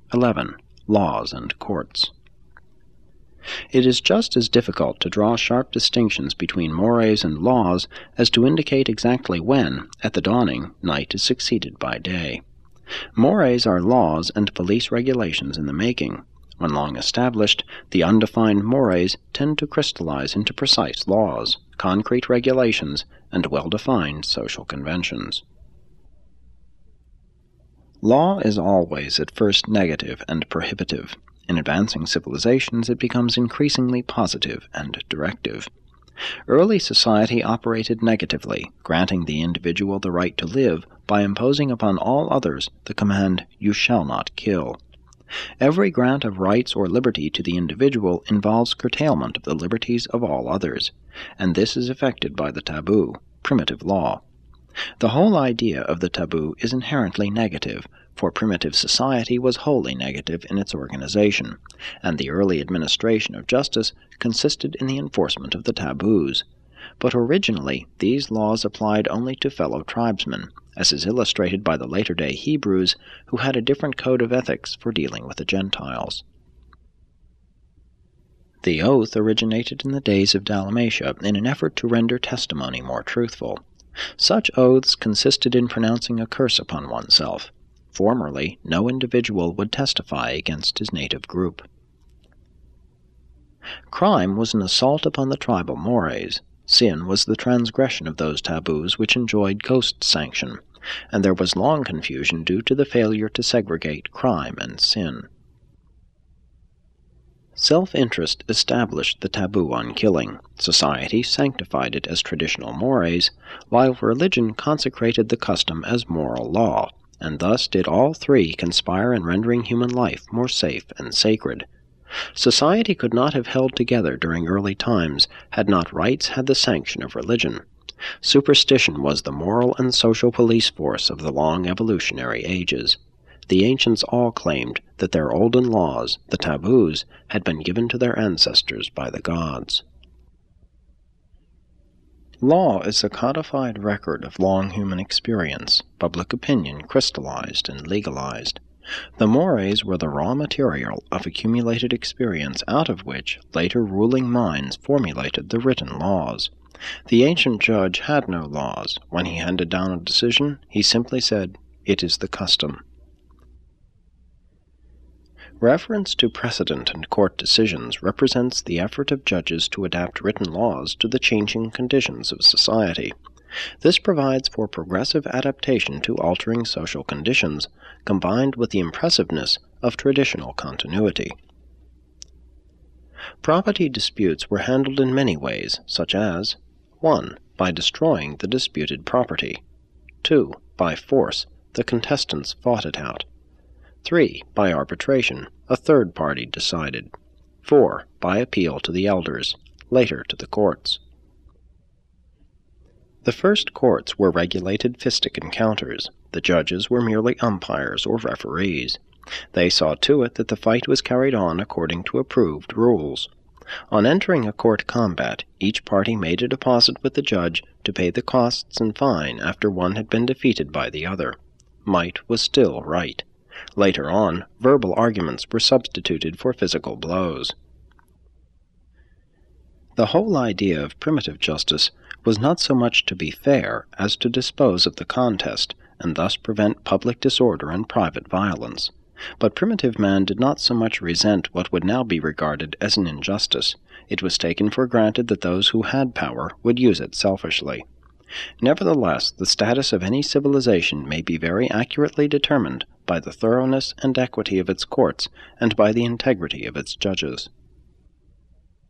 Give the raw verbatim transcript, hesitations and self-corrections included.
eleven. Laws and courts. It is just as difficult to draw sharp distinctions between mores and laws as to indicate exactly when, at the dawning, night is succeeded by day. Mores are laws and police regulations in the making. When long established, the undefined mores tend to crystallize into precise laws, concrete regulations, and well-defined social conventions. Law is always at first negative and prohibitive. In advancing civilizations, it becomes increasingly positive and directive. Early society operated negatively, granting the individual the right to live by imposing upon all others the command, "You shall not kill." Every grant of rights or liberty to the individual involves curtailment of the liberties of all others, and this is effected by the taboo, primitive law. The whole idea of the taboo is inherently negative, for primitive society was wholly negative in its organization, and the early administration of justice consisted in the enforcement of the taboos. But originally these laws applied only to fellow tribesmen, as is illustrated by the later-day Hebrews, who had a different code of ethics for dealing with the Gentiles. The oath originated in the days of Dalmatia in an effort to render testimony more truthful. Such oaths consisted in pronouncing a curse upon oneself. Formerly, no individual would testify against his native group. Crime was an assault upon the tribal mores. Sin was the transgression of those taboos which enjoyed ghost sanction, and there was long confusion due to the failure to segregate crime and sin. Self-interest established the taboo on killing. Society sanctified it as traditional mores, while religion consecrated the custom as moral law, and thus did all three conspire in rendering human life more safe and sacred. Society could not have held together during early times had not rights had the sanction of religion. Superstition was the moral and social police force of the long evolutionary ages. The ancients all claimed that their olden laws, the taboos, had been given to their ancestors by the gods. Law is a codified record of long human experience, public opinion crystallized and legalized. The mores were the raw material of accumulated experience out of which later ruling minds formulated the written laws. The ancient judge had no laws. When he handed down a decision, he simply said, "It is the custom." Reference to precedent and court decisions represents the effort of judges to adapt written laws to the changing conditions of society. This provides for progressive adaptation to altering social conditions, combined with the impressiveness of traditional continuity. Property disputes were handled in many ways, such as one. By destroying the disputed property. two. By force, the contestants fought it out. three. By arbitration, a third party decided. four. By appeal to the elders, later to the courts. The first courts were regulated fistic encounters. The judges were merely umpires or referees. They saw to it that the fight was carried on according to approved rules. On entering a court combat, each party made a deposit with the judge to pay the costs and fine after one had been defeated by the other. Might was still right. Later on, verbal arguments were substituted for physical blows. The whole idea of primitive justice was not so much to be fair as to dispose of the contest, and thus prevent public disorder and private violence. But primitive man did not so much resent what would now be regarded as an injustice. It was taken for granted that those who had power would use it selfishly. Nevertheless, the status of any civilization may be very accurately determined by the thoroughness and equity of its courts and by the integrity of its judges.